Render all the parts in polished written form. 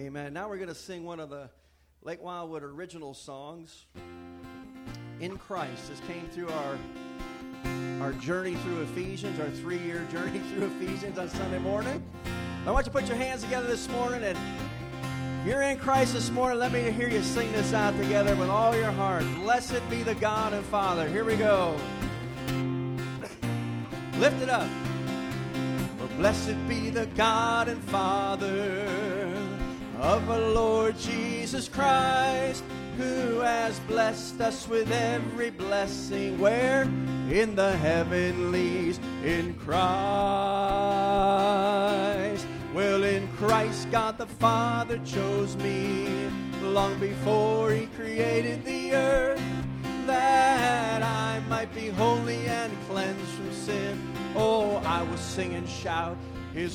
Amen. Now we're going to sing one of the Lake Wildwood original songs, In Christ. This came through our journey through Ephesians, our 3-year journey through Ephesians on Sunday morning. I want you to put your hands together this morning, and if you're in Christ this morning, let me hear you sing this out together with all your heart. Blessed be the God and Father. Here we go. Lift it up. For blessed be the God and Father of our Lord Jesus Christ, who has blessed us with every blessing. Where? In the heavenlies, in Christ. Well, in Christ, God the Father chose me long before He created the earth, that I might be holy and cleansed from sin. Oh, I will sing and shout His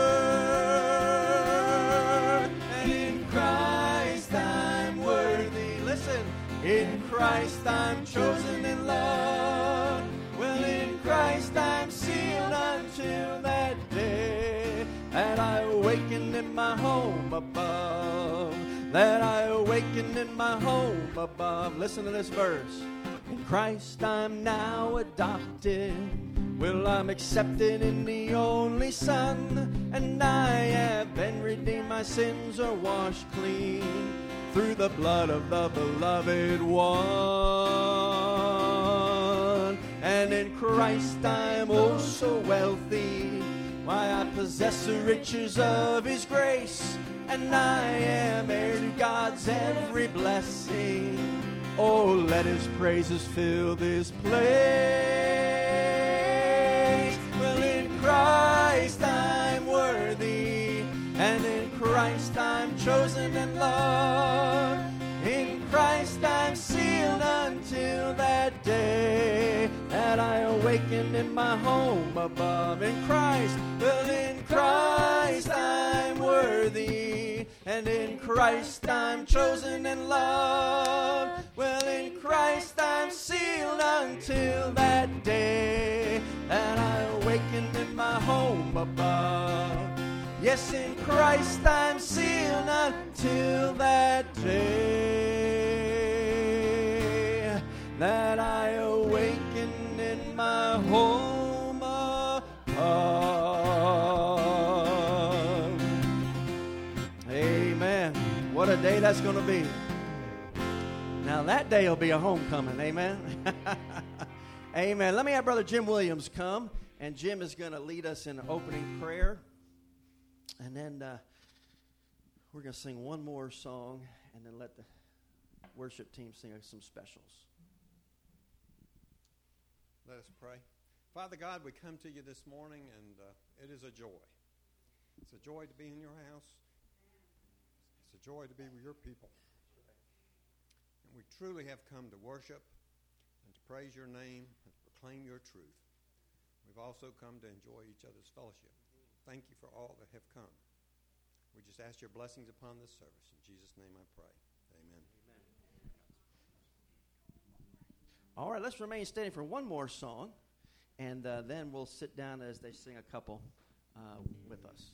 word. And in Christ I'm worthy. Listen, in Christ I'm chosen and loved. Well, in Christ I'm sealed until that day that I awakened in my home above. That I awakened in my home above. Listen to this verse. In Christ I'm now adopted. Well, I'm accepted in the only Son, and I have been redeemed. My sins are washed clean through the blood of the beloved one. And in Christ I'm oh so wealthy. Why, I possess the riches of His grace, and I am heir to God's every blessing. Oh, let His praises fill this place. Well, in Christ I'm worthy, and in Christ I'm chosen and loved. In Christ I'm sealed until that day that I awakened in my home above. In Christ, well, in Christ I'm worthy, and in Christ I'm chosen and loved. Well, in Christ I'm sealed until that day that I awakened in my home above. Yes, in Christ I'm sealed until that day that I awaken in my home above. Amen. What a day that's going to be. Now that day will be a homecoming. Amen. Amen. Let me have Brother Jim Williams come, and Jim is going to lead us in opening prayer. And then we're going to sing one more song, and then let the worship team sing some specials. Let us pray. Father God, we come to you this morning, and it is a joy. It's a joy to be in your house. It's a joy to be with your people. And we truly have come to worship and to praise your name and to proclaim your truth. We've also come to enjoy each other's fellowship. Thank you for all that have come. We just ask your blessings upon this service. In Jesus' name I pray. Amen. All right, let's remain standing for one more song, and then we'll sit down as they sing a couple with us.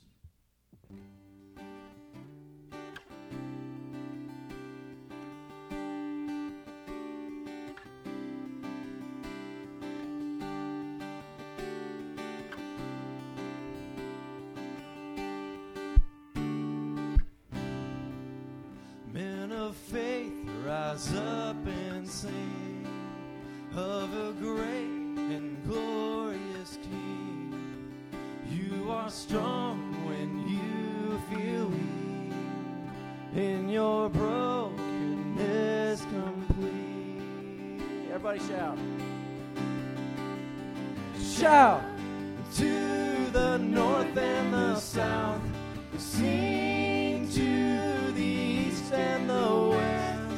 Men of faith, rise up and sing of a great and glorious King. You are strong when you feel weak, in your brokenness complete. Everybody shout. Shout to the north and the south, sing to the east and the west.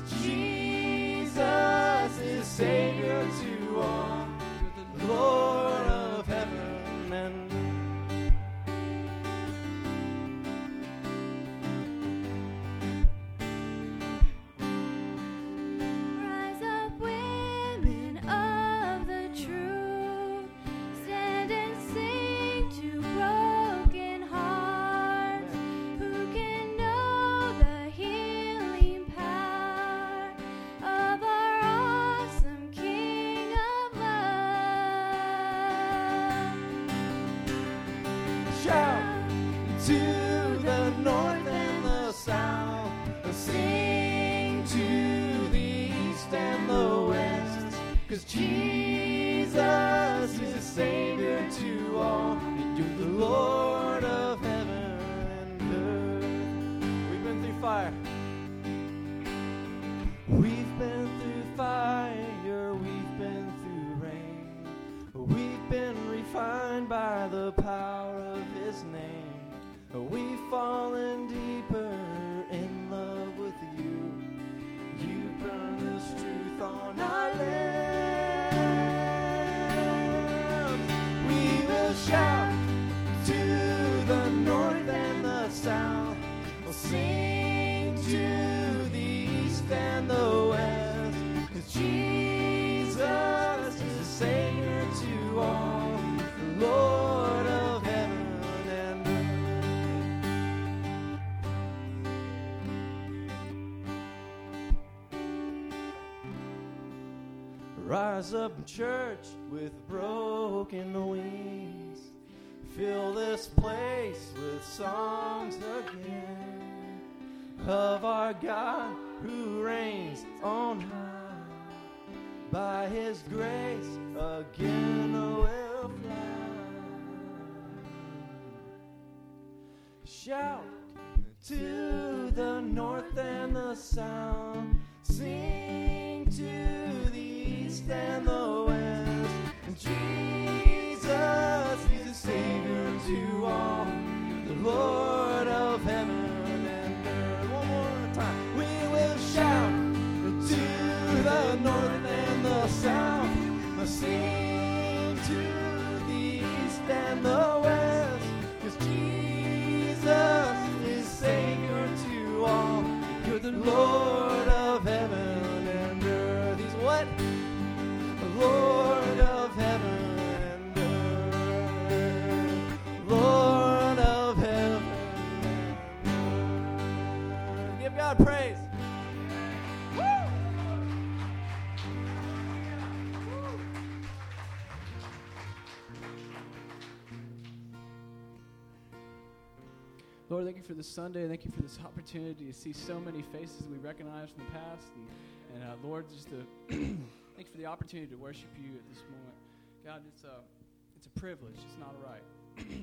Jesus is Savior to all, the Lord of heaven and Rise up, women of the truth, stand and sing to broken hearts. choir. We've been through fire, we've been through rain. We've been refined by the power of His name. We've fallen deeper in love with you. You burn this truth on our lips. We will shout to the north and the south. We'll sing to the east and the west. 'Cause Jesus is the Savior to all, the Lord of heaven and earth. Rise up, church, with broken wings. Fill this place with songs again of our God who reigns on high. By His grace again we'll fly. Shout to the north and the south. Sing to the east and the west. Jesus is the Savior to all, the Lord of heaven and earth. One more time. We will shout to the north and the south. Sing to the east and the west. 'Cause Jesus is Savior to all. You're the Lord of heaven and earth. He's what? The Lord of heaven and earth. Lord of heaven and earth. Give God praise. Lord, thank you for this Sunday. Thank you for this opportunity to see so many faces we recognize from the past. And Lord, just to thank you for the opportunity to worship you at this moment. God, it's a privilege. It's not a right.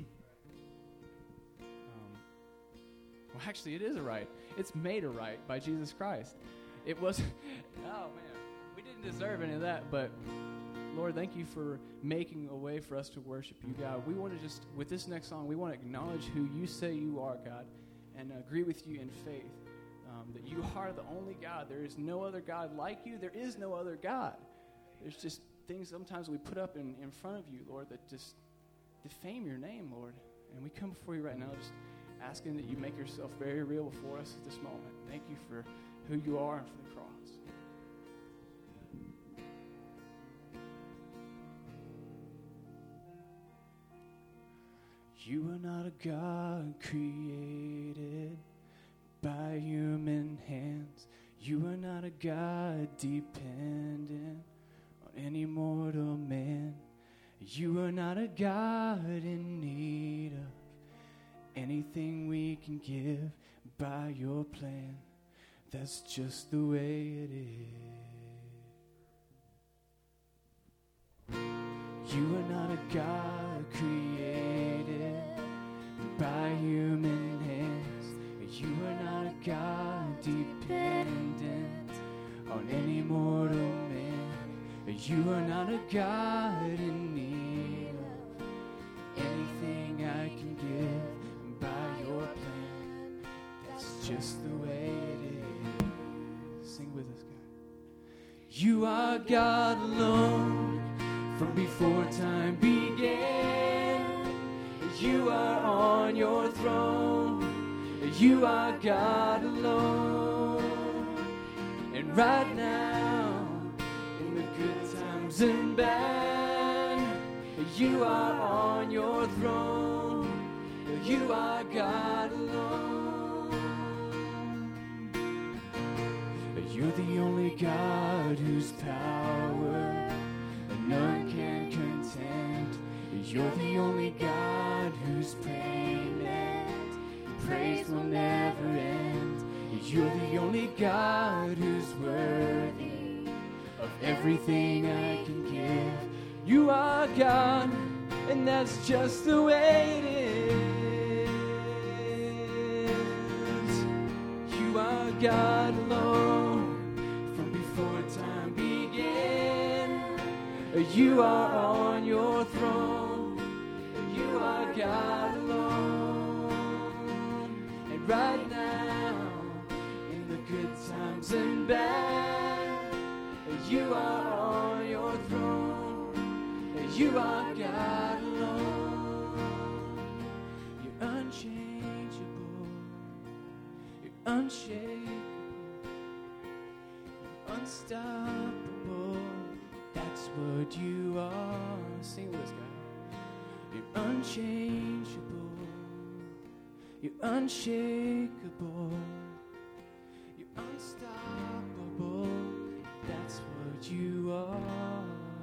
Well, actually, it is a right. It's made a right by Jesus Christ. It was, oh man, we didn't deserve any of that, but Lord, thank you for making a way for us to worship you, God. We want to just, with this next song, we want to acknowledge who you say you are, God, and agree with you in faith that you are the only God. There is no other God like you. There is no other God. There's just things sometimes we put up in front of you, Lord, that just defame your name, Lord. And we come before you right now just asking that you make yourself very real before us at this moment. Thank you for who you are and for the cross. You are not a God created by human hands. You are not a God dependent on any mortal man. You are not a God in need of anything we can give by your plan. That's just the way it is. You are not a God created by human hands. You are not a God dependent on any mortal man. You are not a God in need of anything I can give by your plan. That's just the way it is. Sing with us, God. You are God alone from before time began. You are on your throne. You are God alone. And right now, in the good times and bad, you are on your throne. You are God alone. You're the only God whose power none can contend. You're the only God whose payment praise will never end. You're the only God who's worthy of everything I can give. You are God, and that's just the way it is. You God alone from before time began. You are on your throne. You are God alone. And right now, in the good times and bad, you are on your throne. You are God alone. You're unchangeable. You're unshakable. You're unstoppable. That's what you are. Sing with us, guys. You're unchangeable. You're unshakable. You're unstoppable. That's what you are.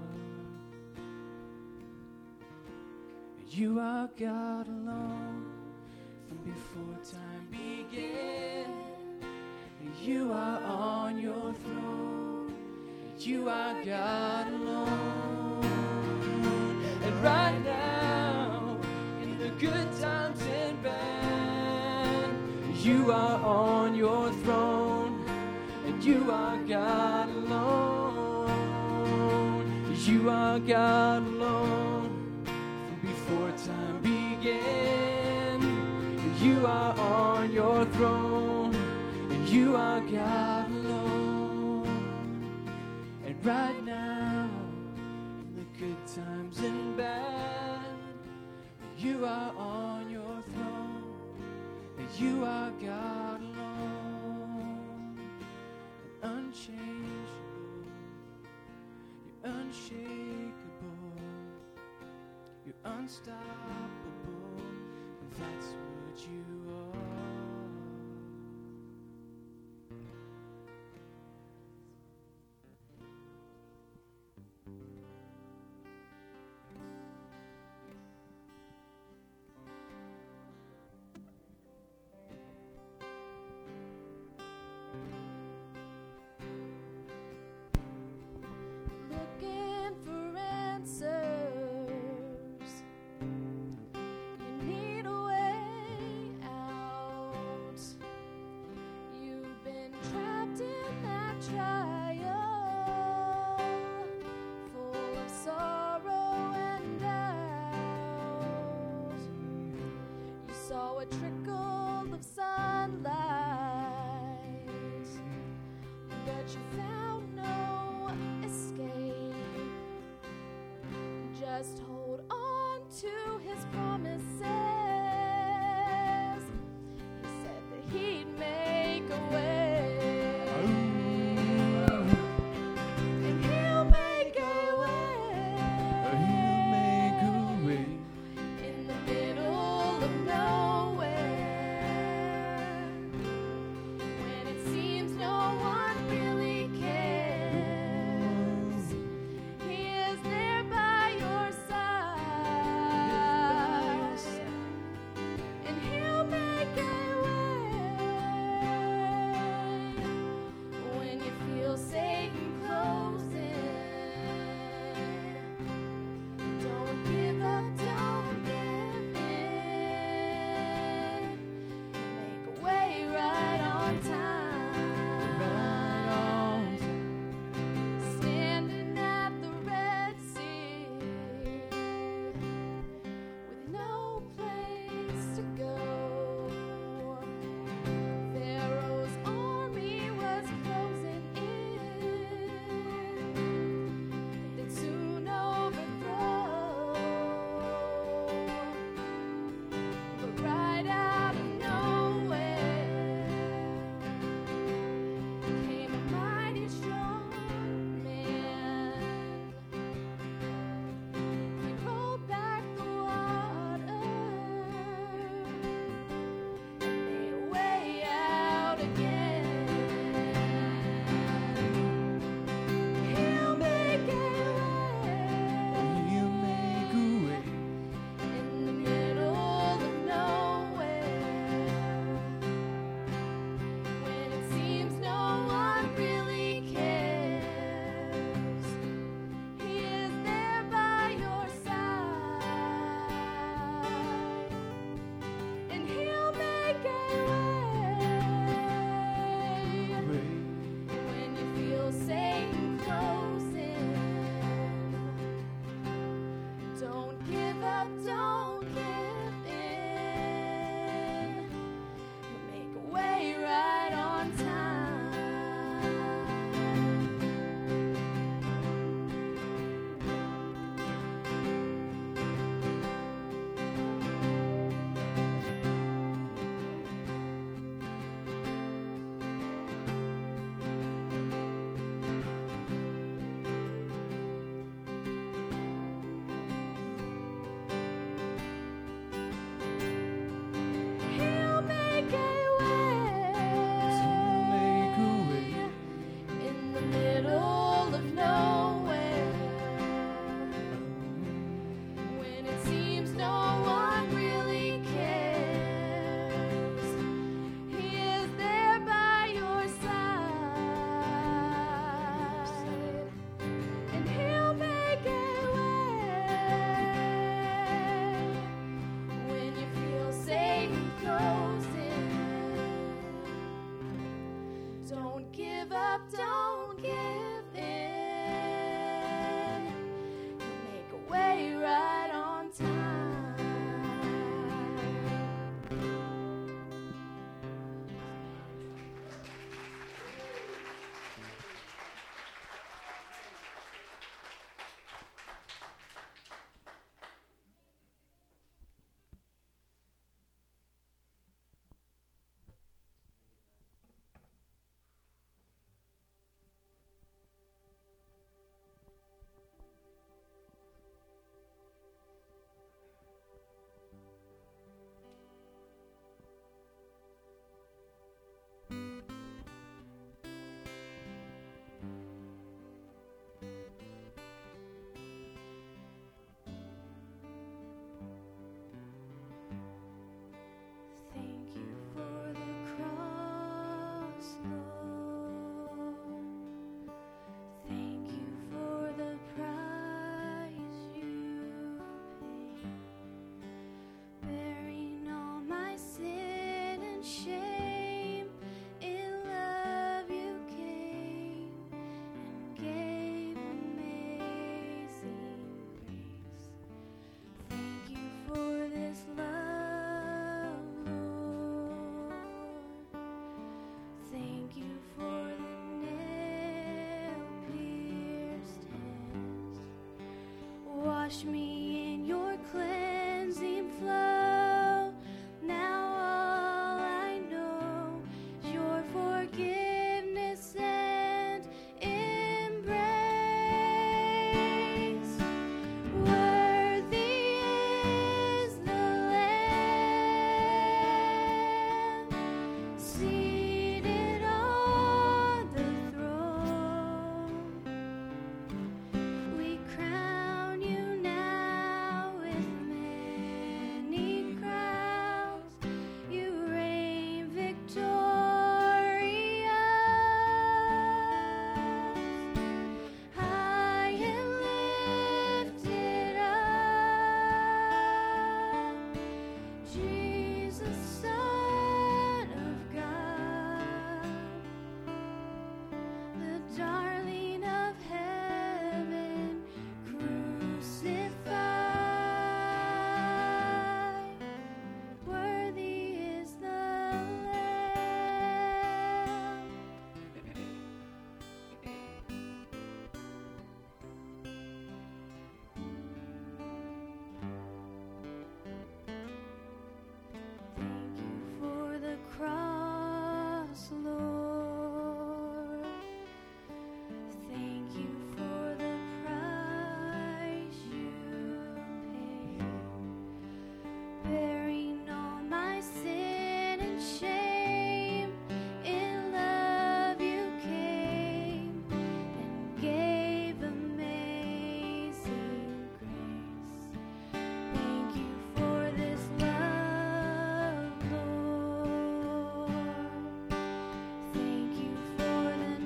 You are God alone from before time began. You are on your throne. You are God alone. And right now, in the good times and bad, you are on your throne. And you are God alone. You are God alone from before time began. You are on your throne. And you are God alone. And right now, in the good times and bad, you are on your throne. And you are God alone. And unchangeable. You're unshakable. You're unstoppable. And that's what you are. Looking for answers. You need a way out. You've been trapped in that trial, full of sorrow and doubt. You saw a trickle of sunlight, but you found no escape. Just hold on to his promises. He said that he'd make a way. And he'll make a way. In the middle of nowhere. give up, don't give in. He'll make a way right on time. Thank you for the cross, Lord. Thank you for the price you paid, bearing all my sin and shame. In love you came and gave amazing grace. Thank you for this love, Lord. Thank you for the nail-pierced hands. Wash me in your cleansing flow. Now all I know is your forgiveness and embrace. Worthy is the Lamb seated on the throne. We crown you now with many crowns. You reign victorious, high and lifted up, Jesus, Son of God, the darling of heaven, crucified. Worthy is the Lamb. Thank you for the cross, Lord. Thank you for the price you paid, bearing all my sin and shame. In love you came and gave amazing grace. Thank you for this love, Lord. Thank you for the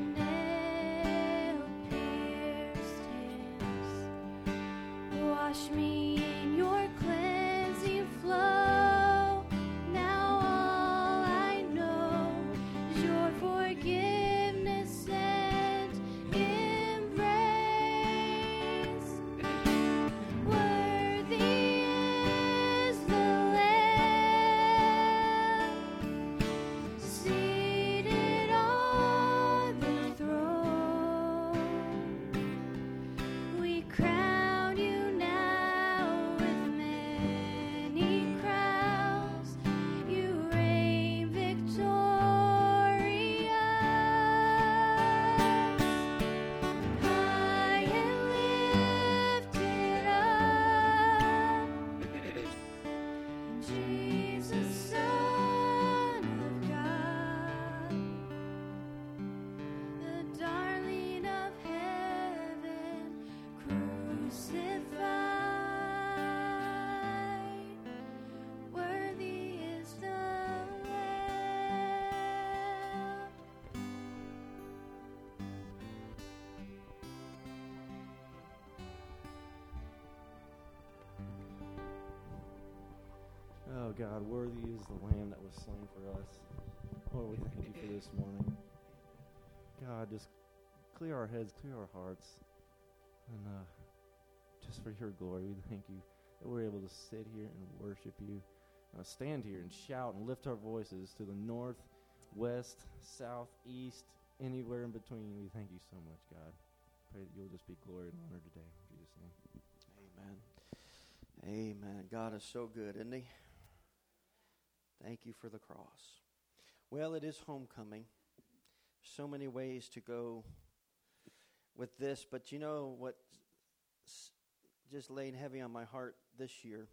nail-pierced hands. Wash me in your cleansing flow. Now all I know is your forgiveness and embrace. Worthy is the Lamb seated on the throne. We crown you now with many crowns. You reign victorious, high and lifted up, Jesus, Son of God, the darling of heaven, crucified. Worthy is the Lamb. Oh God, worthy is the Lamb that was slain for us. Lord, we thank you for this morning. God, just clear our heads, clear our hearts, and just for your glory, we thank you that we're able to sit here and worship you, stand here and shout and lift our voices to the north, west, south, east, anywhere in between. We thank you so much, God. Pray that you'll just be glory and honor today. In Jesus' name. Amen. Amen. God is so good, isn't he? Thank you for the cross. Well, it is homecoming. So many ways to go with this, but you know what just laid heavy on my heart this year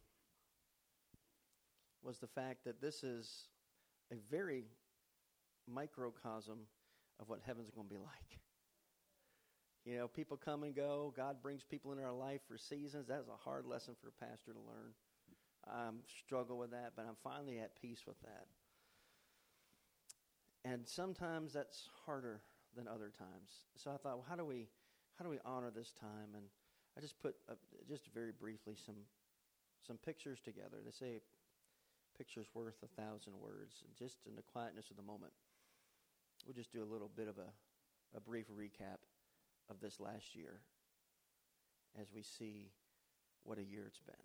was the fact that this is a very microcosm of what heaven's going to be like. You know, people come and go. God brings people into our life for seasons. That's a hard lesson for a pastor to learn. I struggle with that, but I'm finally at peace with that. And sometimes that's harder than other times. So I thought, well, how do we honor this time? And I just put just very briefly some pictures together. They say picture's worth 1,000 words. And just in the quietness of the moment, we'll just do a little bit of a brief recap of this last year as we see what a year it's been.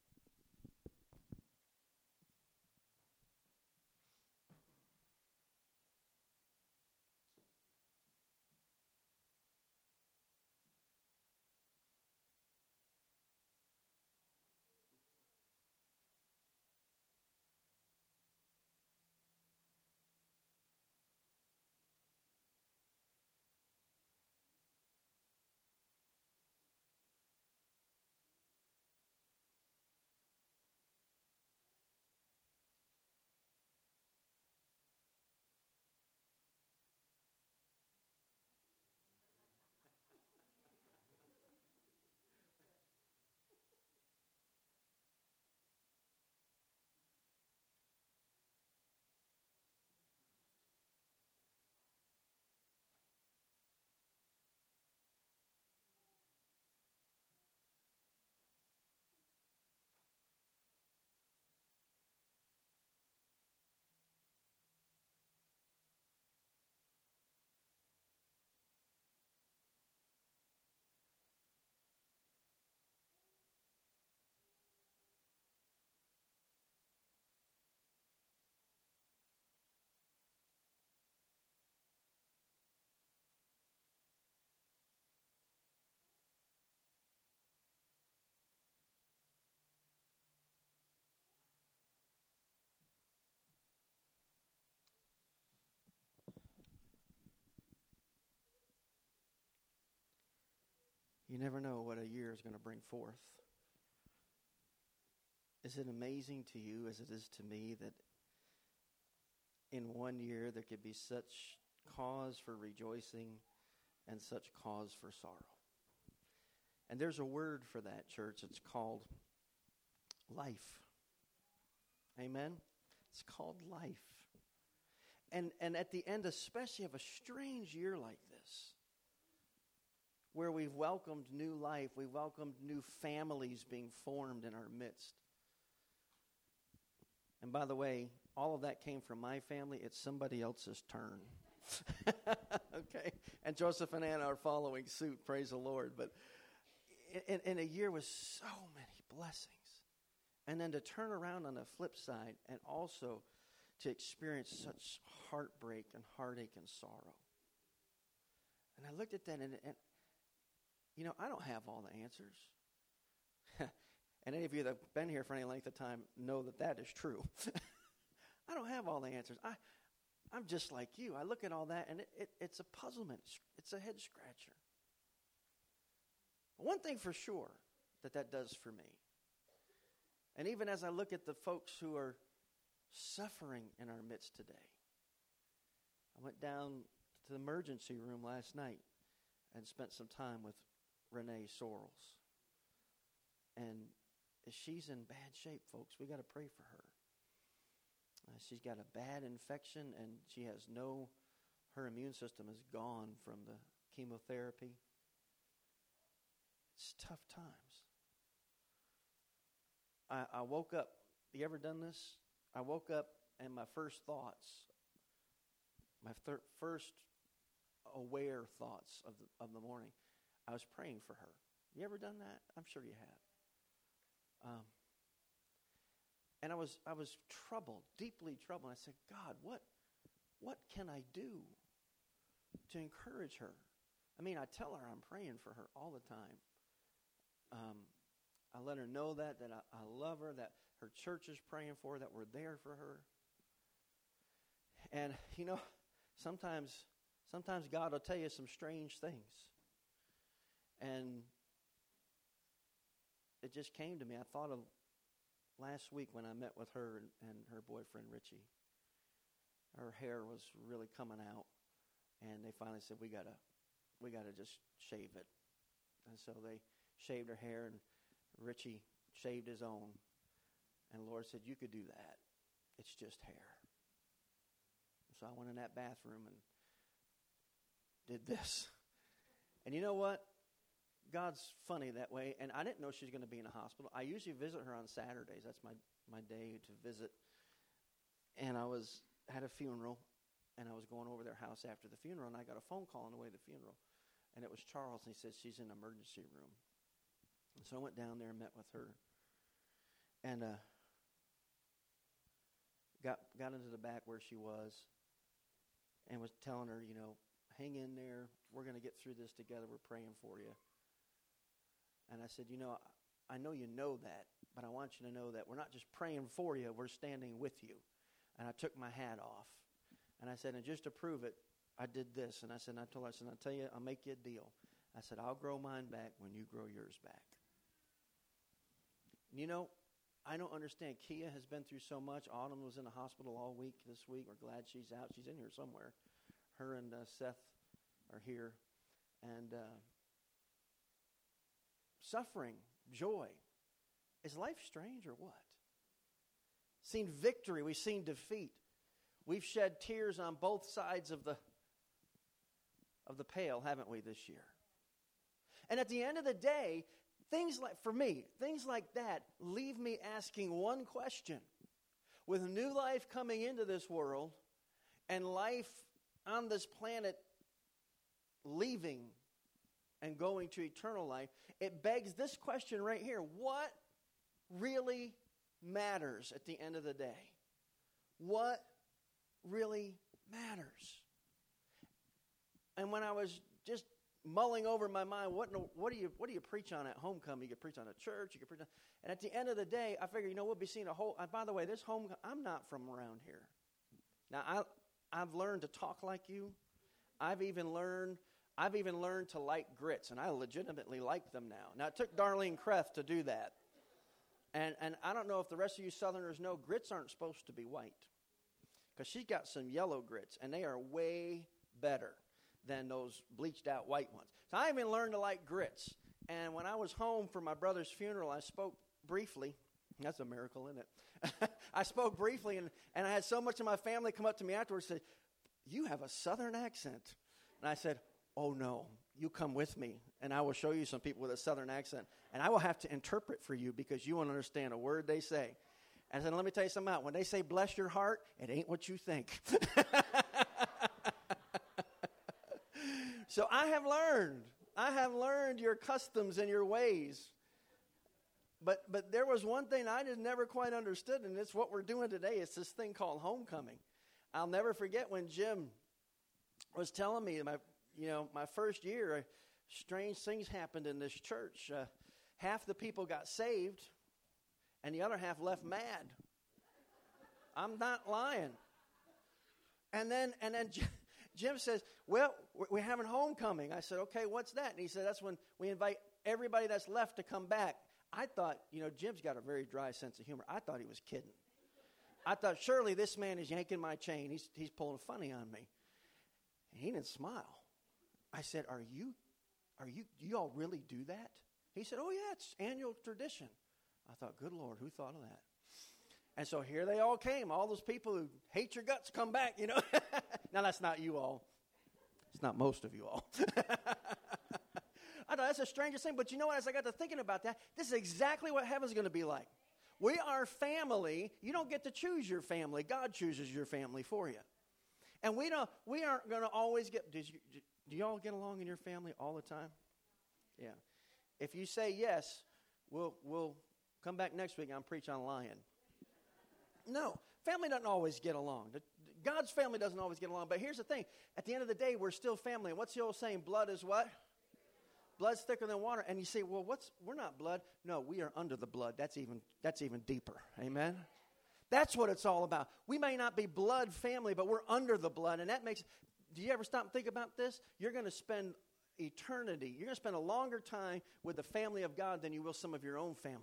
You never know what a year is going to bring forth. Is it amazing to you as it is to me that in 1 year there could be such cause for rejoicing and such cause for sorrow? And there's a word for that, church. It's called life. Amen? It's called life. And at the end, especially of a strange year like this, where we've welcomed new life, we've welcomed new families being formed in our midst. And by the way, all of that came from my family. It's somebody else's turn. Okay? And Joseph and Anna are following suit, praise the Lord. But in a year with so many blessings, and then to turn around on the flip side and also to experience such heartbreak and heartache and sorrow. And I looked at that and you know, I don't have all the answers. And any of you that have been here for any length of time know that that is true. I don't have all the answers. I'm just like you. I look at all that, and it's a puzzlement. It's a head scratcher. But one thing for sure that does for me, and even as I look at the folks who are suffering in our midst today, I went down to the emergency room last night and spent some time with Renee Sorrells. And she's in bad shape, folks. We got to pray for her. She's got a bad infection, and her immune system is gone from the chemotherapy. It's tough times. I woke up. You ever done this? I woke up, and my first thoughts, first aware thoughts of the morning, I was praying for her. You ever done that? I'm sure you have. And I was troubled, deeply troubled. I said, God, what can I do to encourage her? I mean, I tell her I'm praying for her all the time. I let her know that I love her, that her church is praying for her, that we're there for her. And, you know, sometimes God will tell you some strange things. And it just came to me. I thought of last week when I met with her and her boyfriend, Richie. Her hair was really coming out. And they finally said, we gotta just shave it. And so they shaved her hair, and Richie shaved his own. And the Lord said, you could do that. It's just hair. So I went in that bathroom and did this. And you know what? God's funny that way. And I didn't know she was going to be in a hospital. I usually visit her on Saturdays. That's my day to visit. And I had a funeral, and I was going over their house after the funeral, and I got a phone call on the way to the funeral. And it was Charles, and he said, she's in the emergency room. And so I went down there and met with her. And got into the back where she was and was telling her, you know, hang in there. We're going to get through this together. We're praying for you. And I said, you know, I know you know that, but I want you to know that we're not just praying for you. We're standing with you. And I took my hat off. And I said, and just to prove it, I did this. And I told her, I'll tell you, I'll make you a deal. I said, I'll grow mine back when you grow yours back. And you know, I don't understand. Kia has been through so much. Autumn was in the hospital all week this week. We're glad she's out. She's in here somewhere. Her and Seth are here. And suffering, joy. Is life strange or what? Seen victory. We've seen defeat. We've shed tears on both sides of the pail, haven't we, this year? And at the end of the day, things like that leave me asking one question. With new life coming into this world and life on this planet leaving and going to eternal life, it begs this question right here. What really matters at the end of the day? What really matters? And when I was just mulling over in my mind, what do you preach on at homecoming? You could preach on a church, you could preach on, and at the end of the day, I figure, we'll be seeing a whole. And by the way, this homecoming, I'm not from around here. Now I've learned to talk like you. I've even learned to like grits, and I legitimately like them now. Now it took Darlene Kreth to do that, and I don't know if the rest of you Southerners know, grits aren't supposed to be white, because she's got some yellow grits, and they are way better than those bleached out white ones. So I even learned to like grits. And when I was home for my brother's funeral, I spoke briefly. That's a miracle, isn't it? I spoke briefly, and I had so much of my family come up to me afterwards and say, you have a Southern accent. And I said, oh no, you come with me, and I will show you some people with a Southern accent. And I will have to interpret for you because you won't understand a word they say. And I said, let me tell you something out. When they say bless your heart, it ain't what you think. So I have learned your customs and your ways. But there was one thing I just never quite understood, and it's what we're doing today. It's this thing called homecoming. I'll never forget when Jim was telling me my first year, strange things happened in this church. Half the people got saved, and the other half left mad. I'm not lying. And then Jim says, well, we're having homecoming. I said, okay, what's that? And he said, that's when we invite everybody that's left to come back. I thought, Jim's got a very dry sense of humor. I thought he was kidding. I thought, surely this man is yanking my chain. He's pulling funny on me. And he didn't smile. I said, do you all really do that? He said, oh yeah, it's annual tradition. I thought, good Lord, who thought of that? And so here they all came. All those people who hate your guts come back, Now, that's not you all. It's not most of you all. I know that's the strangest thing. But you know what? As I got to thinking about that, this is exactly what heaven's going to be like. We are family. You don't get to choose your family. God chooses your family for you. And we aren't going to always get, do y'all get along in your family all the time? Yeah. If you say yes, we'll come back next week and I'll preach on lying. No, family doesn't always get along. God's family doesn't always get along. But here's the thing. At the end of the day, we're still family. And what's the old saying? Blood is what? Blood's thicker than water. And you say, well, we're not blood. No, we are under the blood. That's even deeper. Amen? That's what it's all about. We may not be blood family, but we're under the blood. And that makes, do you ever stop and think about this? You're going to spend eternity. You're going to spend a longer time with the family of God than you will some of your own family.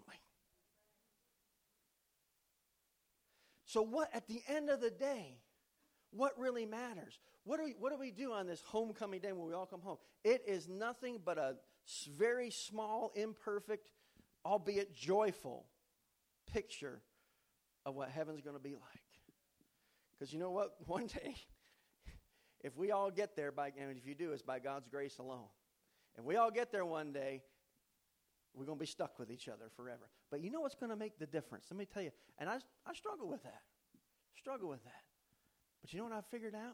So what, at the end of the day, what really matters? What do we do on this homecoming day when we all come home? It is nothing but a very small, imperfect, albeit joyful picture of what heaven's going to be like. Because you know what? One day, if we all get there, and if you do, it's by God's grace alone. If we all get there one day, we're going to be stuck with each other forever. But you know what's going to make the difference? Let me tell you. And I struggle with that. But you know what I figured out?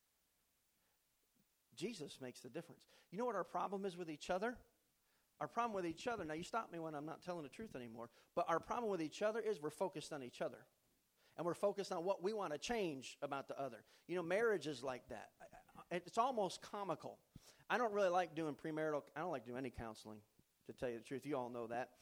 Jesus makes the difference. You know what our problem is with each other? Our problem with each other, now you stop me when I'm not telling the truth anymore, but our problem with each other is we're focused on each other. And we're focused on what we want to change about the other. You know, marriage is like that. It's almost comical. I don't really like doing premarital, I don't like doing any counseling, to tell you the truth. You all know that.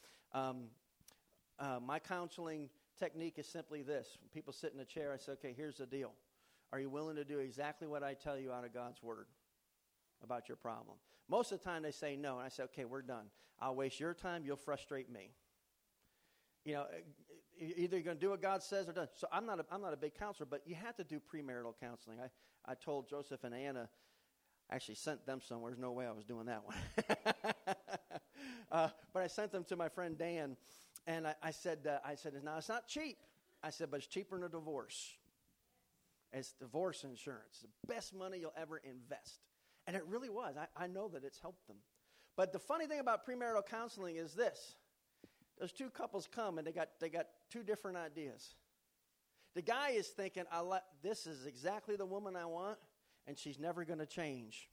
My counseling technique is simply this. When people sit in a chair, I say, okay, here's the deal. Are you willing to do exactly what I tell you out of God's word about your problem? Most of the time they say no, and I say, okay, we're done. I'll waste your time, you'll frustrate me. You know, either you're going to do what God says or done. So I'm not a big counselor, but you have to do premarital counseling. I told Joseph and Anna, I actually sent them somewhere. There's no way I was doing that one. But I sent them to my friend Dan, and I said, now it's not cheap. I said, but it's cheaper than a divorce. It's divorce insurance. The best money you'll ever invest. And it really was. I know that it's helped them. But the funny thing about premarital counseling is this. Those two couples come, and they got two different ideas. The guy is thinking, this is exactly the woman I want, and she's never going to change.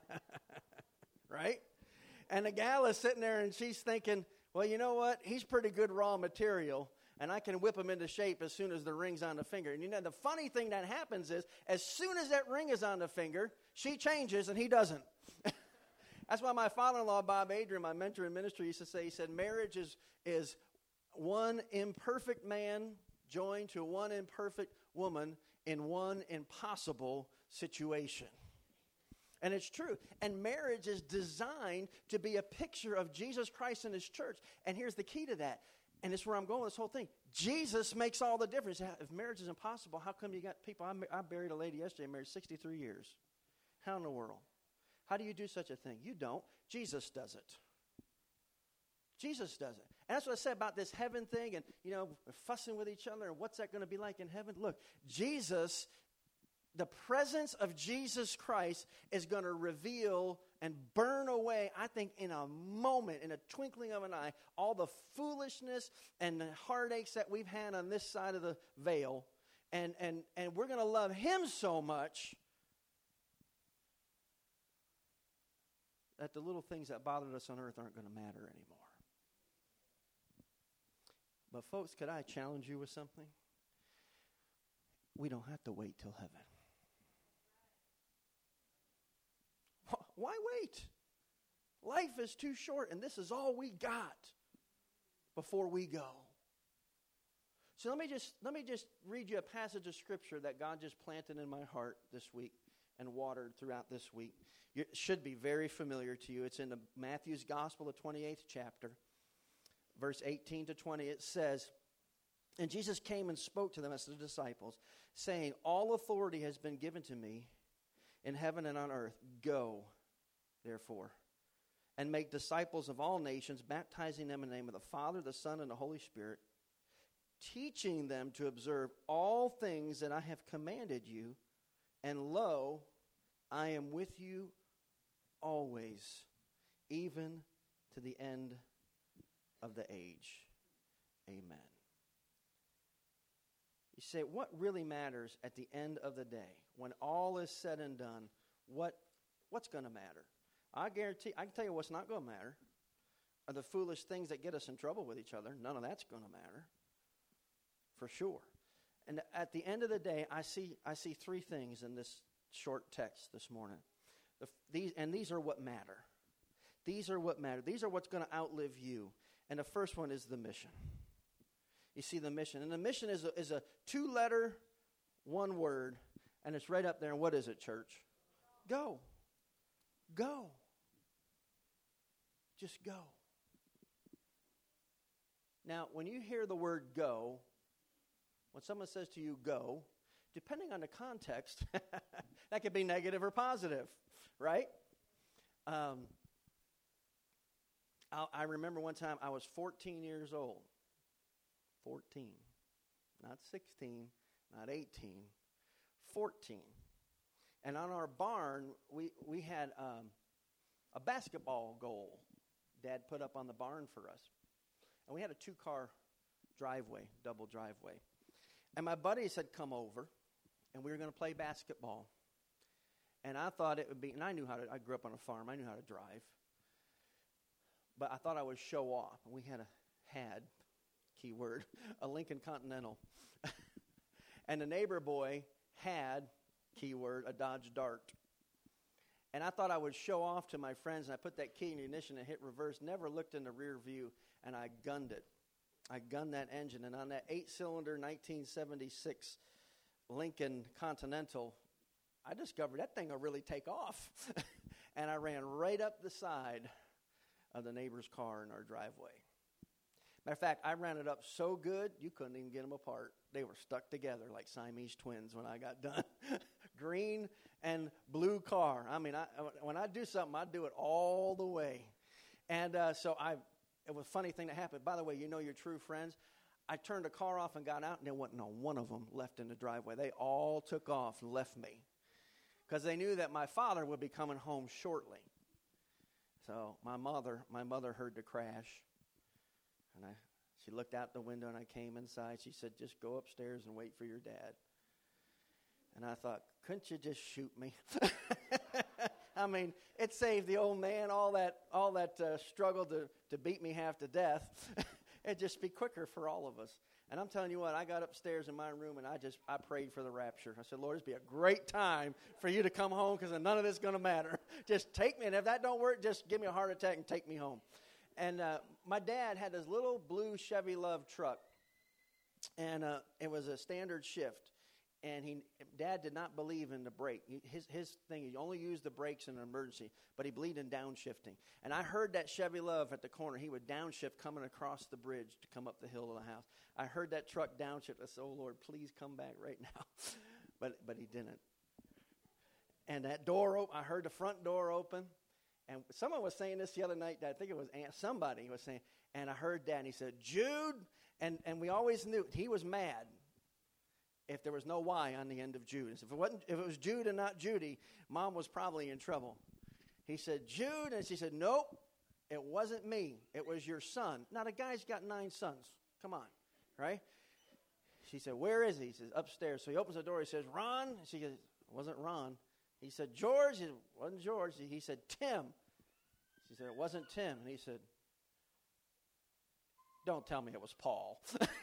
Right? And the gal is sitting there, and she's thinking, well, you know what? He's pretty good raw material, and I can whip him into shape as soon as the ring's on the finger. And you know, the funny thing that happens is, as soon as that ring is on the finger, she changes, and he doesn't. That's why my father-in-law, Bob Adrian, my mentor in ministry, used to say, he said, marriage is one imperfect man joined to one imperfect woman in one impossible situation. And it's true. And marriage is designed to be a picture of Jesus Christ and his church. And here's the key to that. And it's where I'm going with this whole thing. Jesus makes all the difference. If marriage is impossible, how come you got people? I buried a lady yesterday, married 63 years. How in the world? How do you do such a thing? You don't. Jesus does it. Jesus does it. And that's what I said about this heaven thing and, you know, fussing with each other and what's that going to be like in heaven. Look, Jesus, the presence of Jesus Christ is going to reveal and burn away, I think, in a moment, in a twinkling of an eye, all the foolishness and the heartaches that we've had on this side of the veil. And we're going to love him so much that the little things that bothered us on earth aren't going to matter anymore. But folks, could I challenge you with something? We don't have to wait till heaven. Why wait? Life is too short, and this is all we got before we go. So let me just read you a passage of scripture that God just planted in my heart this week and watered throughout this week. It should be very familiar to you. It's in the Matthew's Gospel, the 28th chapter, verse 18 to 20. It says, and Jesus came and spoke to them as the disciples, saying, all authority has been given to me in heaven and on earth. Go, therefore, and make disciples of all nations, baptizing them in the name of the Father, the Son, and the Holy Spirit, teaching them to observe all things that I have commanded you. And lo, I am with you always, even to the end of the age. Amen. You say, what really matters at the end of the day? When all is said and done, what's going to matter? I guarantee, I can tell you what's not going to matter are the foolish things that get us in trouble with each other. None of that's going to matter, for sure. And at the end of the day, I see three things in this short text this morning. These are what matter. These are what matter. These are what's going to outlive you. And the first one is the mission. You see the mission. And the mission is a 2-letter, 1 word, and it's right up there. And what is it, church? Go. Go. Just go. Now, when you hear the word go, when someone says to you, go, depending on the context, that could be negative or positive, right? I remember one time I was 14 years old. 14. Not 16, not 18. 14. And on our barn, we had a basketball goal Dad put up on the barn for us. And we had a 2-car driveway, double driveway. And my buddies had come over, and we were going to play basketball. And I thought it would be, and I grew up on a farm, I knew how to drive. But I thought I would show off. And we had, keyword, a Lincoln Continental. And the neighbor boy had, keyword, a Dodge Dart. And I thought I would show off to my friends, and I put that key in the ignition and hit reverse, never looked in the rear view, and I gunned it. I gunned that engine, and on that 8-cylinder 1976 Lincoln Continental, I discovered that thing will really take off. And I ran right up the side of the neighbor's car in our driveway. Matter of fact, I ran it up so good, you couldn't even get them apart. They were stuck together like Siamese twins when I got done. Green and blue car. I mean, when I do something, I do it all the way. And it was a funny thing that happened. By the way, you know your true friends. I turned the car off and got out, and there wasn't one of them left in the driveway. They all took off and left me because they knew that my father would be coming home shortly. So my mother heard the crash, and she looked out the window, and I came inside. She said, "Just go upstairs and wait for your dad." And I thought, couldn't you just shoot me? I mean, it saved the old man all that struggle to beat me half to death. It'd just be quicker for all of us. And I'm telling you what, I got upstairs in my room and I prayed for the rapture. I said, Lord, it'd be a great time for you to come home because none of this is going to matter. Just take me, and if that don't work, just give me a heart attack and take me home. And my dad had this little blue Chevy Love truck, and it was a standard shift. And Dad did not believe in the brake. His thing, he only used the brakes in an emergency, but he believed in downshifting. And I heard that Chevy Love at the corner. He would downshift coming across the bridge to come up the hill to the house. I heard that truck downshift. I said, oh, Lord, please come back right now. But he didn't. And that door, I heard the front door open. And someone was saying this the other night. I think it was somebody was saying, and I heard that, and he said, Jude. And we always knew he was mad if there was no Y on the end of Jude. If it was Jude and not Judy, Mom was probably in trouble. He said, Jude, and she said, nope, it wasn't me. It was your son. Now, the guy's got 9 sons. Come on, right? She said, where is he? He says, upstairs. So he opens the door. He says, Ron. She goes, it wasn't Ron. He said, George. He said, it wasn't George. He said, Tim. She said, it wasn't Tim. And he said, don't tell me it was Paul.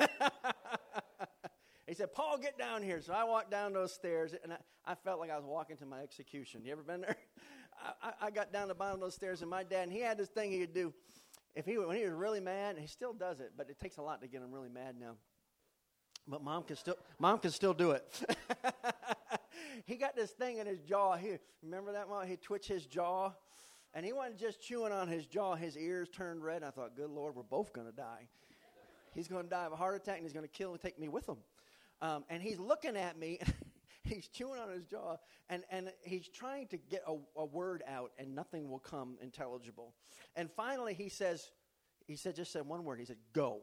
He said, Paul, get down here. So I walked down those stairs, and I felt like I was walking to my execution. You ever been there? I got down the bottom of those stairs, and my dad, and he had this thing he would do. When he was really mad, and he still does it, but it takes a lot to get him really mad now. But Mom can still do it. He got this thing in his jaw here. Remember that, Mom? He'd twitch his jaw, and he wasn't just chewing on his jaw. His ears turned red, and I thought, good Lord, we're both going to die. He's going to die of a heart attack, and he's going to kill and take me with him. And he's looking at me, he's chewing on his jaw, and he's trying to get a word out, and nothing will come intelligible. And finally he just said one word. He said, go.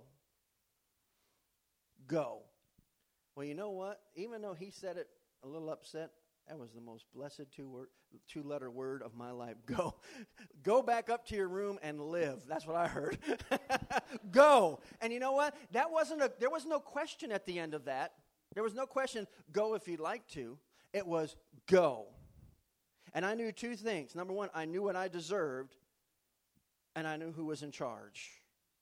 Go. Well, you know what? Even though he said it a little upset, that was the most blessed 2-letter word of my life. Go. Go back up to your room and live. That's what I heard. Go. And you know what? There was no question at the end of that. There was no question, go if you'd like to. It was go. And I knew two things. Number one, I knew what I deserved, and I knew who was in charge.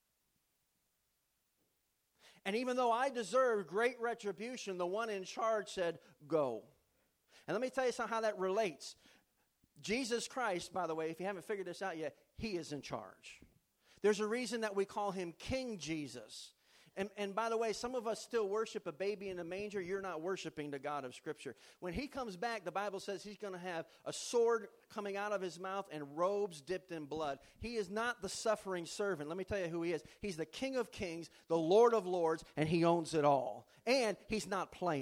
And even though I deserved great retribution, the one in charge said, go. And let me tell you how that relates. Jesus Christ, by the way, if you haven't figured this out yet, he is in charge. There's a reason that we call him King Jesus. And by the way, some of us still worship a baby in a manger. You're not worshiping the God of Scripture. When he comes back, the Bible says he's going to have a sword coming out of his mouth and robes dipped in blood. He is not the suffering servant. Let me tell you who he is. He's the King of Kings, the Lord of Lords, and he owns it all. And he's not playing.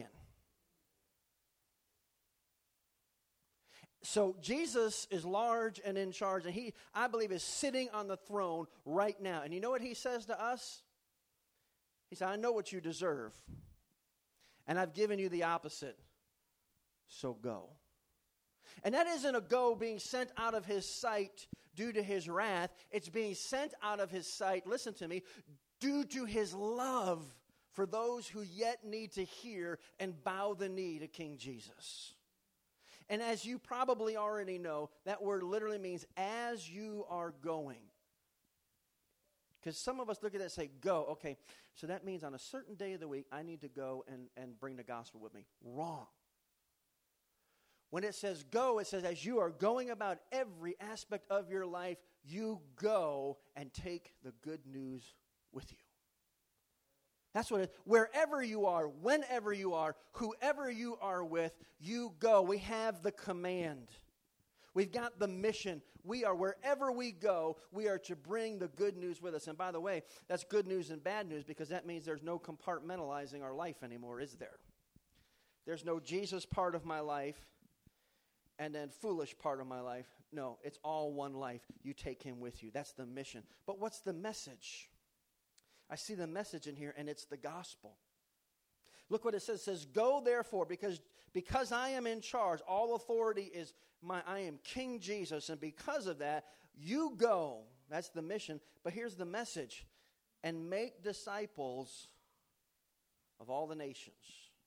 So Jesus is large and in charge, and he, I believe, is sitting on the throne right now. And you know what he says to us? He said, I know what you deserve, and I've given you the opposite, so go. And that isn't a go being sent out of his sight due to his wrath. It's being sent out of his sight, listen to me, due to his love for those who yet need to hear and bow the knee to King Jesus. And as you probably already know, that word literally means as you are going. Because some of us look at that and say, go. Okay, so that means on a certain day of the week, I need to go and bring the gospel with me. Wrong. When it says go, it says as you are going about every aspect of your life, you go and take the good news with you. That's what it is. Wherever you are, whenever you are, whoever you are with, you go. We have the command. We've got the mission. We are, wherever we go, we are to bring the good news with us. And by the way, that's good news and bad news because that means there's no compartmentalizing our life anymore, is there? There's no Jesus part of my life and then foolish part of my life. No, it's all one life. You take him with you. That's the mission. But what's the message? I see the message in here, and it's the gospel. Look what it says. It says, go therefore, because I am in charge. All authority is mine. I am King Jesus, and because of that, you go. That's the mission. But here's the message. And make disciples of all the nations,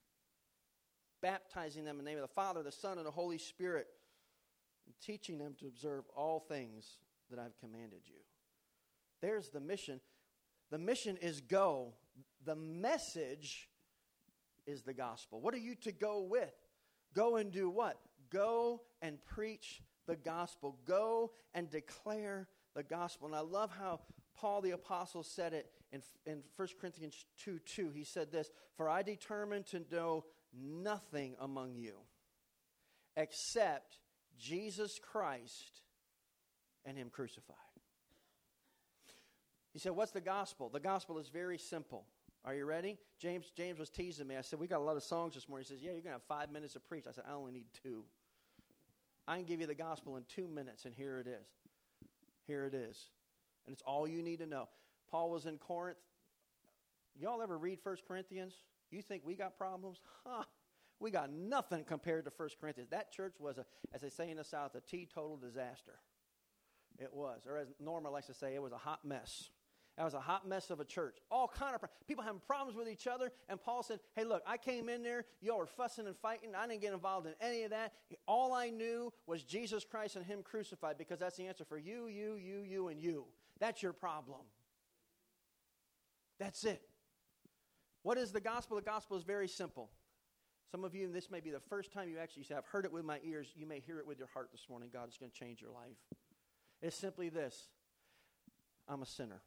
baptizing them in the name of the Father, the Son, and the Holy Spirit, and teaching them to observe all things that I've commanded you. There's the mission. The mission is go. The message is the gospel. What are you to go with? Go and do what? Go and preach the gospel. Go and declare the gospel. And I love how Paul the apostle said it in 1 Corinthians 2:2. He said this, for I determined to know nothing among you except Jesus Christ and him crucified. He said, what's the gospel? The gospel is very simple. Are you ready? James was teasing me. I said, we got a lot of songs this morning. He says, yeah, you're going to have 5 minutes to preach. I said, I only need 2. I can give you the gospel in 2 minutes, and here it is. Here it is. And it's all you need to know. Paul was in Corinth. Y'all ever read 1 Corinthians? You think we got problems? We got nothing compared to 1 Corinthians. That church was, as they say in the South, a teetotal disaster. It was. Or as Norma likes to say, it was a hot mess. That was a hot mess of a church. All kind of people having problems with each other. And Paul said, hey, look, I came in there. Y'all were fussing and fighting. I didn't get involved in any of that. All I knew was Jesus Christ and him crucified because that's the answer for you, and you. That's your problem. That's it. What is the gospel? The gospel is very simple. Some of you, and this may be the first time you actually say, I've heard it with my ears. You may hear it with your heart this morning. God is going to change your life. It's simply this. I'm a sinner.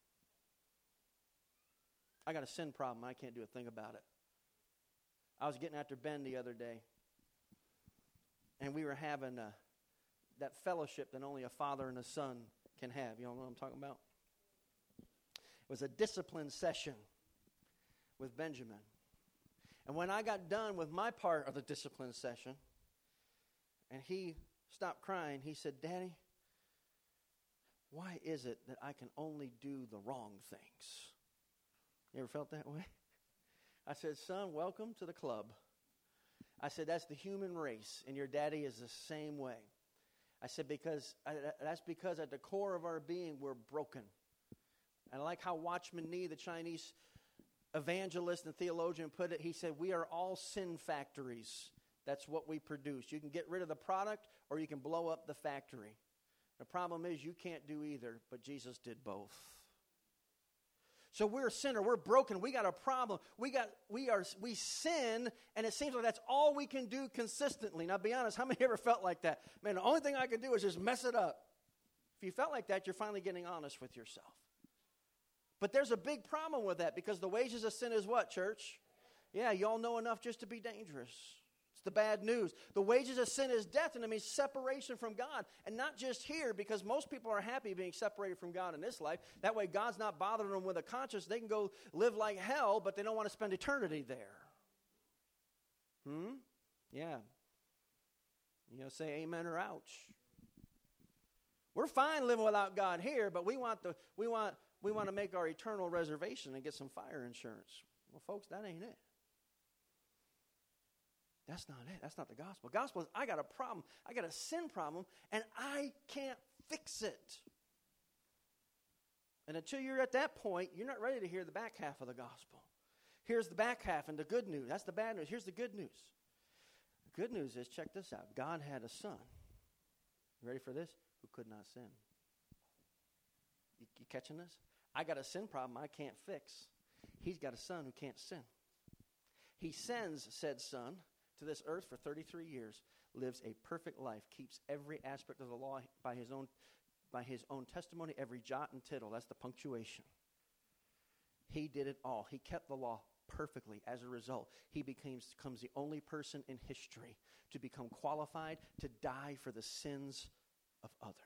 I got a sin problem. I can't do a thing about it. I was getting after Ben the other day, and we were having that fellowship that only a father and a son can have. You know what I'm talking about? It was a discipline session with Benjamin. And when I got done with my part of the discipline session, and he stopped crying, he said, Daddy, why is it that I can only do the wrong things? You ever felt that way? I said, son, welcome to the club. I said, that's the human race, and your daddy is the same way. I said, that's because at the core of our being, we're broken. And I like how Watchman Nee, the Chinese evangelist and theologian put it, he said, we are all sin factories. That's what we produce. You can get rid of the product or you can blow up the factory. The problem is you can't do either, but Jesus did both. So we're a sinner. We're broken. We got a problem. We sin, and it seems like that's all we can do consistently. Now, be honest, how many ever felt like that? Man, the only thing I can do is just mess it up. If you felt like that, you're finally getting honest with yourself. But there's a big problem with that because the wages of sin is what, church? Yeah, you all know enough just to be dangerous. It's the bad news. The wages of sin is death, and it means separation from God. And not just here, because most people are happy being separated from God in this life. That way God's not bothering them with a conscience. They can go live like hell, but they don't want to spend eternity there. Yeah. Say amen or ouch. We're fine living without God here, but we want to make our eternal reservation and get some fire insurance. Well, folks, that ain't it. That's not it. That's not the gospel. Gospel is, I got a problem. I got a sin problem, and I can't fix it. And until you're at that point, you're not ready to hear the back half of the gospel. Here's the back half and the good news. That's the bad news. Here's the good news. The good news is, check this out. God had a son. You ready for this? Who could not sin. You catching this? I got a sin problem I can't fix. He's got a son who can't sin. He sends said son to this earth for 33 years, lives a perfect life, keeps every aspect of the law by his own testimony, every jot and tittle. That's the punctuation. He did it all. He kept the law perfectly. As a result, he becomes the only person in history to become qualified to die for the sins of others.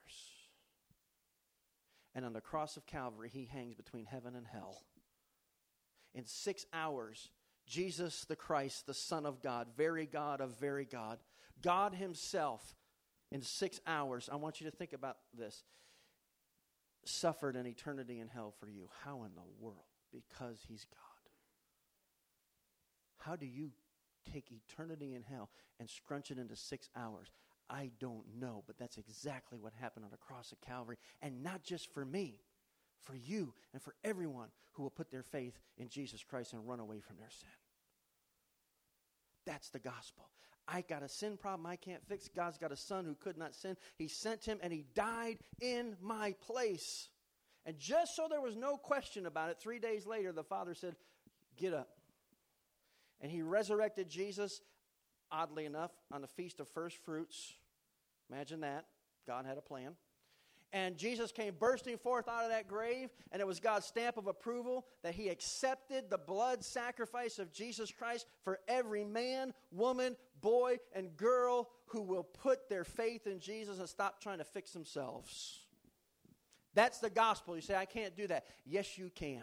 And on the cross of Calvary, he hangs between heaven and hell. In 6 hours, Jesus the Christ, the Son of God, very God of very God, God himself, in 6 hours, I want you to think about this, suffered an eternity in hell for you. How in the world? Because he's God. How do you take eternity in hell and scrunch it into 6 hours? I don't know, but that's exactly what happened on the cross of Calvary. And not just for me, for you and for everyone who will put their faith in Jesus Christ and run away from their sin. That's the gospel. I got a sin problem I can't fix. God's got a son who could not sin. He sent him and he died in my place. And just so there was no question about it, 3 days later the Father said, get up. And he resurrected Jesus, oddly enough, on the Feast of First Fruits. Imagine that. God had a plan. And Jesus came bursting forth out of that grave, and it was God's stamp of approval that he accepted the blood sacrifice of Jesus Christ for every man, woman, boy, and girl who will put their faith in Jesus and stop trying to fix themselves. That's the gospel. You say, I can't do that. Yes, you can.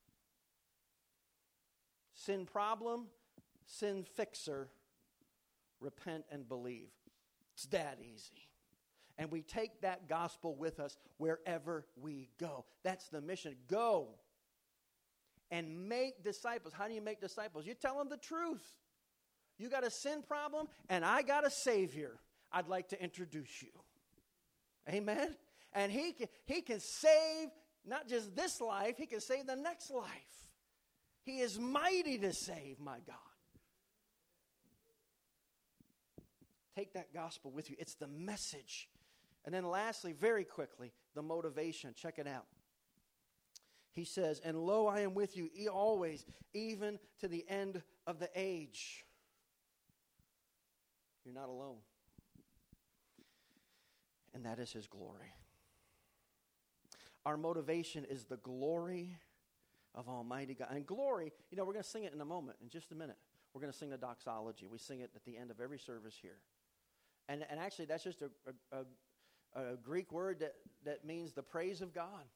Sin problem, sin fixer, repent and believe. It's that easy. And we take that gospel with us wherever we go. That's the mission. Go and make disciples. How do you make disciples? You tell them the truth. You got a sin problem, and I got a Savior I'd like to introduce you. Amen? And he can save not just this life, he can save the next life. He is mighty to save, my God. Take that gospel with you. It's the message. And then lastly, very quickly, the motivation. Check it out. He says, and lo, I am with you always, even to the end of the age. You're not alone. And that is his glory. Our motivation is the glory of Almighty God. And glory, we're going to sing it in a moment, in just a minute. We're going to sing the doxology. We sing it at the end of every service here. And actually, that's just a Greek word that means the praise of God.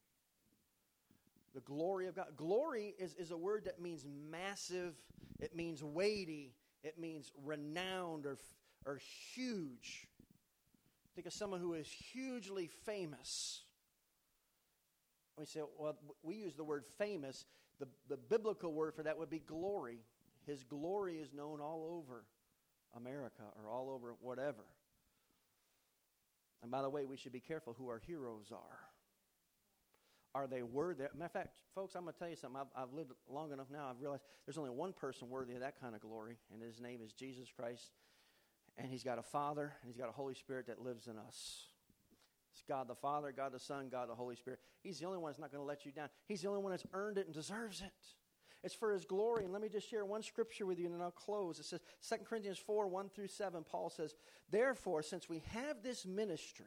The glory of God. Glory is a word that means massive. It means weighty. It means renowned or huge. Think of someone who is hugely famous. We say, well, we use the word famous. The biblical word for that would be glory. His glory is known all over America or all over whatever. And by the way, we should be careful who our heroes are. Are they worthy? Matter of fact, folks, I'm going to tell you something. I've lived long enough now. I've realized there's only one person worthy of that kind of glory, and his name is Jesus Christ. And he's got a Father, and he's got a Holy Spirit that lives in us. It's God the Father, God the Son, God the Holy Spirit. He's the only one that's not going to let you down. He's the only one that's earned it and deserves it. It's for his glory. And let me just share one scripture with you, and then I'll close. It says, 2 Corinthians 4, 1 through 7, Paul says, therefore, since we have this ministry,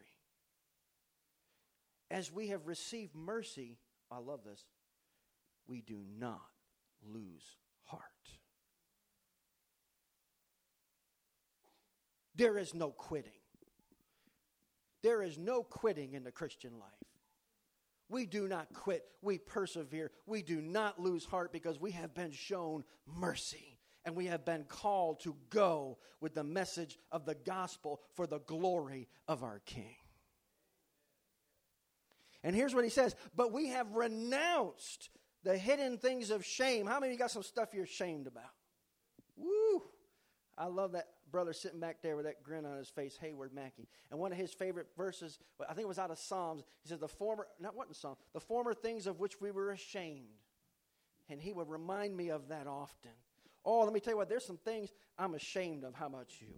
as we have received mercy, I love this, we do not lose heart. There is no quitting. There is no quitting in the Christian life. We do not quit. We persevere. We do not lose heart because we have been shown mercy. And we have been called to go with the message of the gospel for the glory of our King. And here's what he says, but we have renounced the hidden things of shame. How many of you got some stuff you're ashamed about? Woo! I love that brother sitting back there with that grin on his face, Hayward Mackey. And one of his favorite verses, I think it was out of Psalms, he says, the former things of which we were ashamed. And he would remind me of that often. Oh, let me tell you what, there's some things I'm ashamed of. How about you?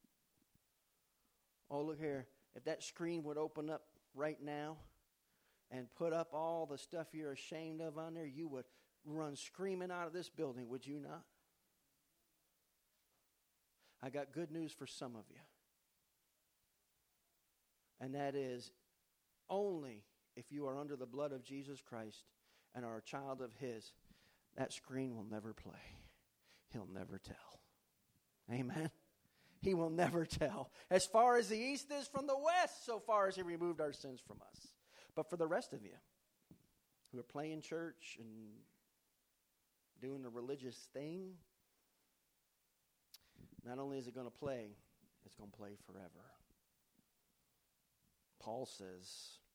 Oh, look here. If that screen would open up right now and put up all the stuff you're ashamed of on there, you would run screaming out of this building, would you not? I got good news for some of you. And that is, only if you are under the blood of Jesus Christ and are a child of his, that screen will never play. He'll never tell. Amen? He will never tell. As far as the east is from the west, so far as he removed our sins from us. But for the rest of you who are playing church and doing the religious thing, not only is it going to play, it's going to play forever. Paul says,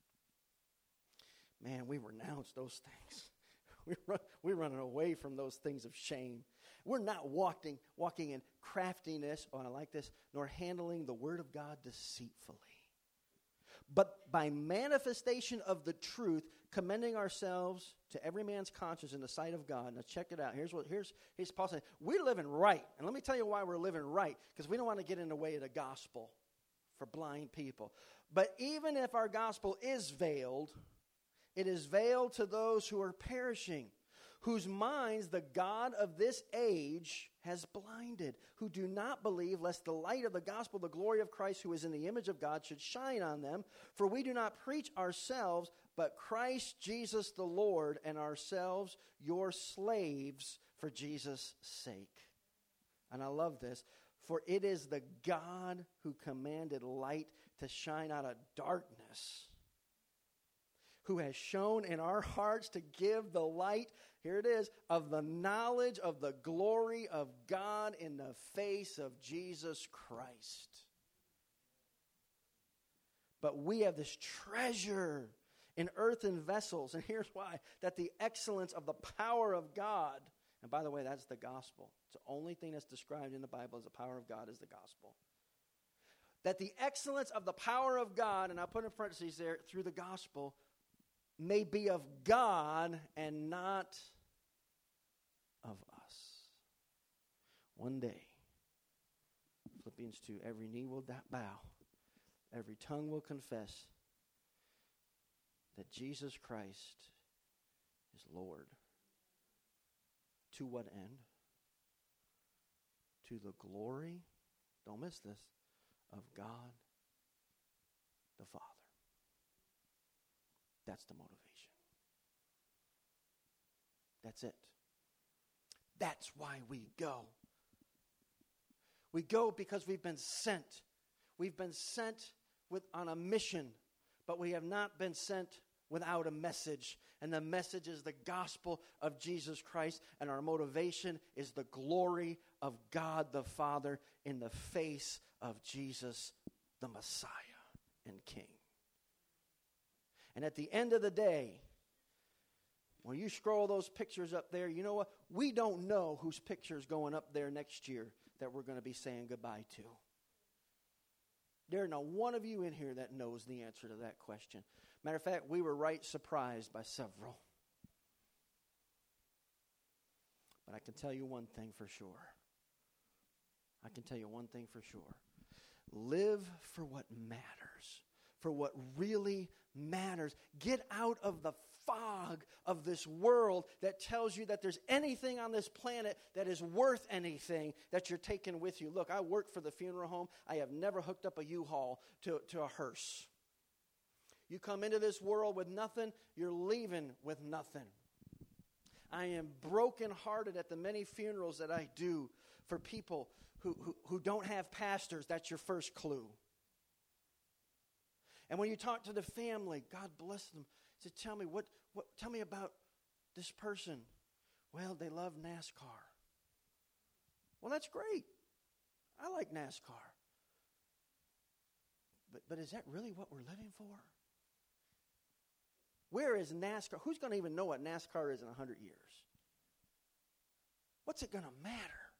man, we renounce those things. We're running away from those things of shame. We're not walking in craftiness, oh, I like this, nor handling the word of God deceitfully. But by manifestation of the truth, commending ourselves to every man's conscience in the sight of God. Now check it out. Here's Paul saying, we're living right. And let me tell you why we're living right. Because we don't want to get in the way of the gospel for blind people. But even if our gospel is veiled, it is veiled to those who are perishing, whose minds the God of this age has blinded, who do not believe, lest the light of the gospel, the glory of Christ, who is in the image of God, should shine on them. For we do not preach ourselves, but Christ Jesus the Lord, and ourselves your slaves for Jesus' sake. And I love this. For it is the God who commanded light to shine out of darkness, who has shown in our hearts to give the light, here it is, of the knowledge of the glory of God in the face of Jesus Christ. But we have this treasure in earthen vessels, and here's why, that the excellence of the power of God, and by the way, that's the gospel. It's the only thing that's described in the Bible as the power of God is the gospel. That the excellence of the power of God, and I'll put in parentheses there, through the gospel, may be of God and not of us. One day, Philippians 2, every knee will bow, every tongue will confess that Jesus Christ is Lord. To what end? To the glory, don't miss this, of God the Father. That's the motivation. That's it. That's why we go. We go because we've been sent. We've been sent on a mission, but we have not been sent without a message. And the message is the gospel of Jesus Christ, and our motivation is the glory of God the Father in the face of Jesus the Messiah and King. And at the end of the day, when you scroll those pictures up there, you know what? We don't know whose picture is going up there next year that we're going to be saying goodbye to. There are not one of you in here that knows the answer to that question. Matter of fact, we were right surprised by several. But I can tell you one thing for sure. I can tell you one thing for sure. Live for what matters, for what really matters. Get out of the fog of this world that tells you that there's anything on this planet that is worth anything that you're taking with you. Look, I work for the funeral home. I have never hooked up a U-Haul to a hearse. You come into this world with nothing, you're leaving with nothing. I am brokenhearted at the many funerals that I do for people who don't have pastors. That's your first clue. And when you talk to the family, God bless them. He said, tell me about this person. Well, they love NASCAR. Well, that's great. I like NASCAR. But is that really what we're living for? Where is NASCAR? Who's going to even know what NASCAR is in 100 years? What's it going to matter?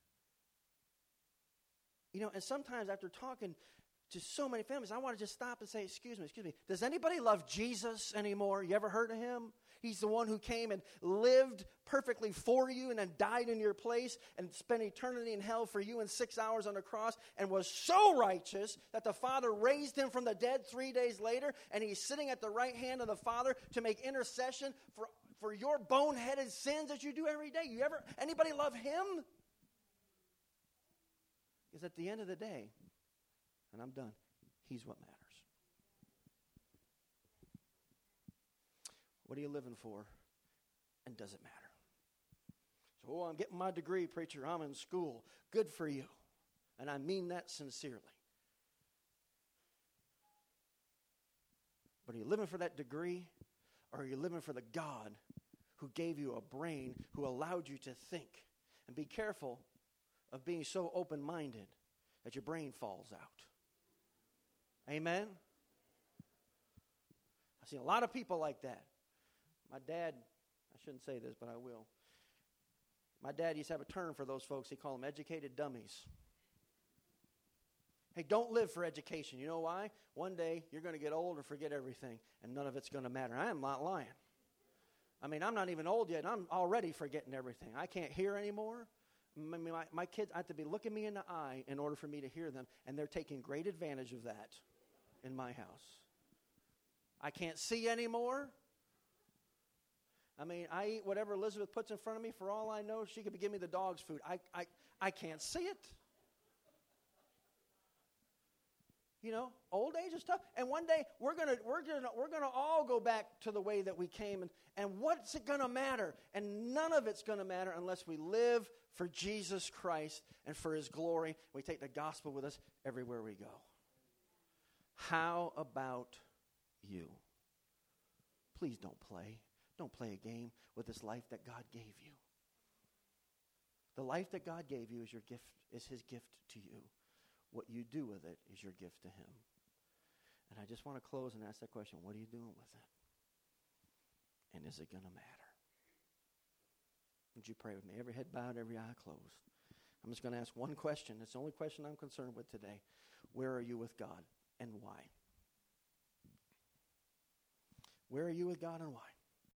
You know, and sometimes after talking to so many families, I want to just stop and say, excuse me, does anybody love Jesus anymore? You ever heard of him? He's the one who came and lived perfectly for you and then died in your place and spent eternity in hell for you in 6 hours on the cross and was so righteous that the Father raised him from the dead 3 days later, and he's sitting at the right hand of the Father to make intercession for your boneheaded sins that you do every day. Anybody love him? Because at the end of the day, and I'm done, he's what matters. What are you living for? And does it matter? So, I'm getting my degree, preacher. I'm in school. Good for you. And I mean that sincerely. But are you living for that degree? Or are you living for the God who gave you a brain, who allowed you to think? And be careful of being so open-minded that your brain falls out. Amen? I've seen a lot of people like that. My dad, I shouldn't say this, but I will. My dad used to have a term for those folks. He called them educated dummies. Hey, don't live for education. You know why? One day you're going to get old and forget everything, and none of it's going to matter. I am not lying. I mean, I'm not even old yet, and I'm already forgetting everything. I can't hear anymore. My kids have to be looking me in the eye in order for me to hear them, and they're taking great advantage of that in my house. I can't see anymore. I mean, I eat whatever Elizabeth puts in front of me. For all I know, she could be giving me the dog's food. I can't see it. You know, old age is tough. And one day we're gonna all go back to the way that we came. And what's it gonna matter? And none of it's gonna matter unless we live for Jesus Christ and for His glory. We take the gospel with us everywhere we go. How about you? Please don't play. Don't play a game with this life that God gave you. The life that God gave you is your gift, is His gift to you. What you do with it is your gift to Him. And I just want to close and ask that question. What are you doing with it? And is it going to matter? Would you pray with me? Every head bowed, every eye closed. I'm just going to ask one question. It's the only question I'm concerned with today. Where are you with God and why? Where are you with God and why?